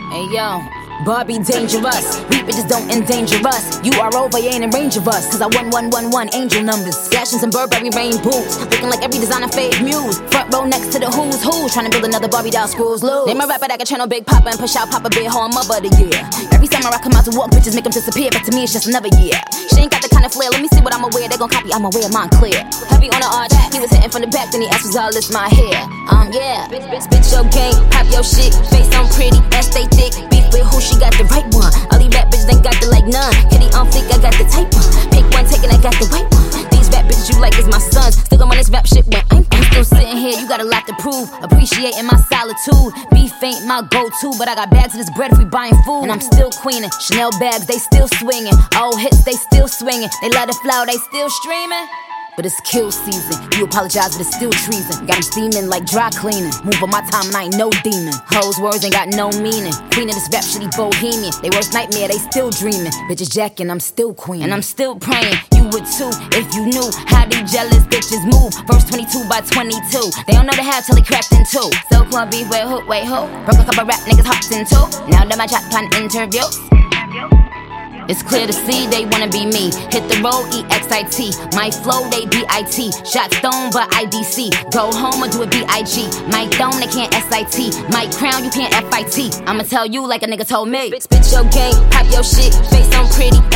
Hey yo, Barbie dangerous. We bitches don't endanger us. You are over, you ain't in range of us. Cause I 1111 angel numbers. Flashing some Burberry rain boots. Looking like every designer fave muse. Front row next to the who's who's. Trying to build another Barbie doll screws loose. Name a rapper that can channel Big Papa and push out Papa Big Horn Mother of the year. Every summer I come out to walk, bitches make them disappear. But to me it's just another year. She ain't got the kind of flair, let me see what I'ma wear. They gon' copy, I'ma wear mine clear. Heavy on the arch, he was hitting from the back. Then he asked was all this my hair. Yeah, bitch your game, pop your shit. Face on pretty, ass stay thick. Beef with who, she got the right one. All these rap bitches ain't got the like none. Kitty on fleek, I got the type one. Pick one, taking, I got the right one. These rap bitches you like is my sons. Still gon' run this rap shit when I'm still sitting here. You got a lot to prove. Appreciating my solitude. Beef ain't my go-to, but I got bags of this bread if we buying food. And I'm still queening. Chanel bags, they still swinging. Old hits, they still swinging. They let it flow, they still streaming. But it's kill season. You apologize, but it's still treason. Got them steaming like dry cleaning. Move on my time and I ain't no demon. Hoes words ain't got no meaning. Queen of this rap shitty bohemian. They worst nightmare, they still dreaming. Bitches jacking, I'm still queen. And I'm still praying, you would too. If you knew how these jealous bitches move. Verse 22 by 22. They don't know the half till they cracked in two. So club beef, wait who? Broke a couple rap niggas hopped in two. Now that my chat plan interviews. It's clear to see they wanna be me. Hit the road, EXIT. My flow, they BIT. Shot stone, but IDC. Go home or do it BIG. My dome, they can't SIT. My crown, you can't FIT. I'ma tell you like a nigga told me. Bitch your game, pop your shit. Face on pretty,